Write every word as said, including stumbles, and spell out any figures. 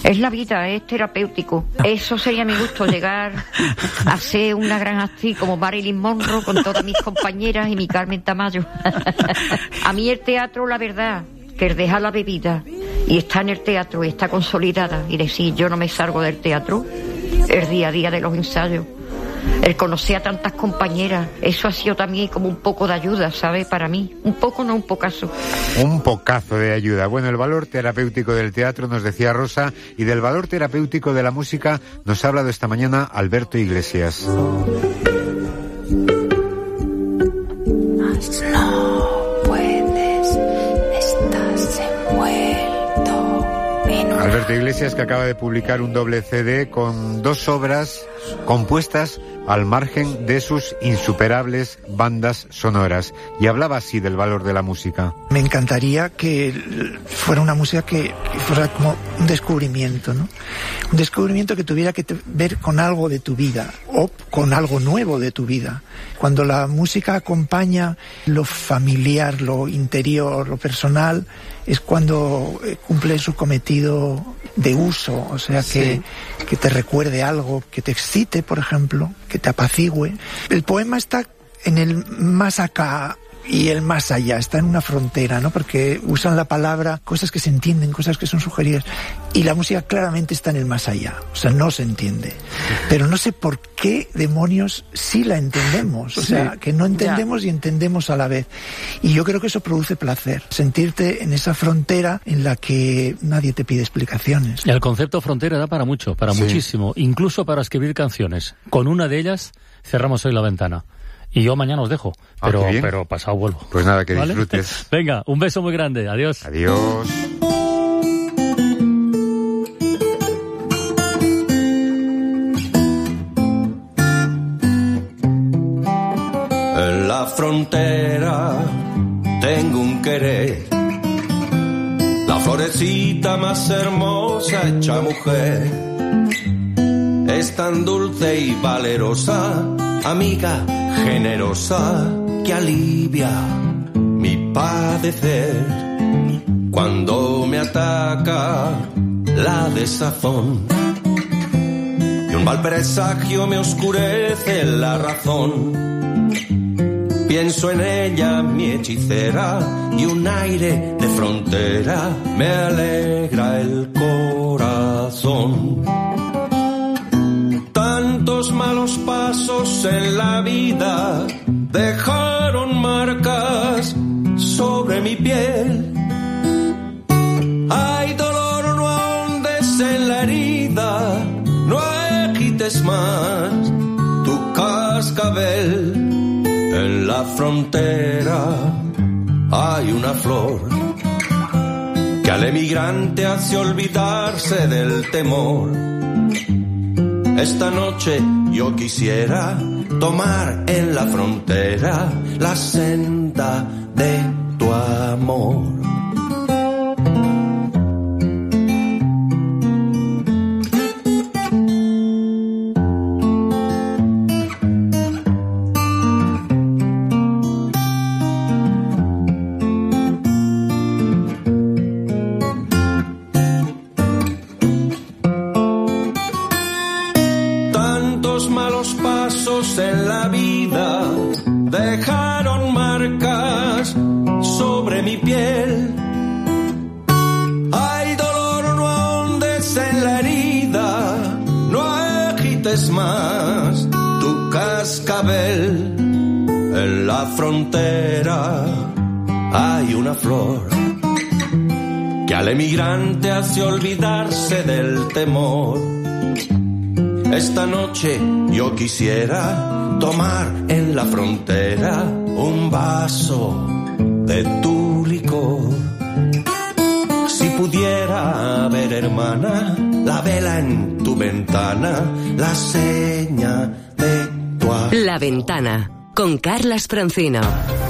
Es la vida, es terapéutico. Eso sería mi gusto, llegar a ser una gran actriz como Marilyn Monroe con todas mis compañeras y mi Carmen Tamayo. A mí el teatro, la verdad, que el dejar la bebida y estar en el teatro y estar consolidada y decir yo no me salgo del teatro, el día a día de los ensayos, el conocer a tantas compañeras, eso ha sido también como un poco de ayuda, ¿sabes? Para mí, un poco, no un pocazo. Un pocazo de ayuda. Bueno, el valor terapéutico del teatro, nos decía Rosa, y del valor terapéutico de la música nos ha hablado esta mañana Alberto Iglesias. Alberto Iglesias, que acaba de publicar un doble C D con dos obras compuestas al margen de sus insuperables bandas sonoras, y hablaba así del valor de la música. Me encantaría que fuera una música que, que fuera como un descubrimiento, ¿no? Un descubrimiento que tuviera que te, ver con algo de tu vida o con algo nuevo de tu vida. Cuando la música acompaña lo familiar, lo interior, lo personal, es cuando cumple su cometido de uso, o sea, que, sí. que te recuerde algo, que te excite, por ejemplo, que te apacigüe. El poema está en el más acá y el más allá, está en una frontera, ¿no? Porque usan la palabra, cosas que se entienden, cosas que son sugeridas, y la música claramente está en el más allá, o sea, no se entiende. Pero no sé por qué demonios sí la entendemos, o sí. sea, que no entendemos ya. y entendemos a la vez. Y yo creo que eso produce placer, sentirte en esa frontera en la que nadie te pide explicaciones. El concepto frontera da para mucho, para sí. muchísimo, incluso para escribir canciones. Con una de ellas cerramos hoy la ventana. Y yo mañana os dejo, pero, ah, pero pasado vuelvo. Pues nada, que ¿vale? disfrutes. Venga, un beso muy grande. Adiós. Adiós. En la frontera tengo un querer, la florecita más hermosa hecha mujer. Es tan dulce y valerosa, amiga generosa, que alivia mi padecer. Cuando me ataca la desazón y un mal presagio me oscurece la razón, pienso en ella, mi hechicera, y un aire de frontera me alegra el corazón. Tantos malos pasos en la vida dejaron marcas sobre mi piel. Hay dolor, no ahondes en la herida, no agites más tu cascabel. En la frontera hay una flor que al emigrante hace olvidarse del temor. Esta noche yo quisiera tomar en la frontera la senda de tu amor. En la vida dejaron marcas sobre mi piel. Hay dolor, no ahondes en la herida, no agites más tu cascabel. En la frontera hay una flor que al emigrante hace olvidarse del temor. Esta noche yo quisiera tomar en la frontera un vaso de tu licor. Si pudiera ver, hermana, la vela en tu ventana, la seña de tu amor. La Ventana, con Carlas Francino.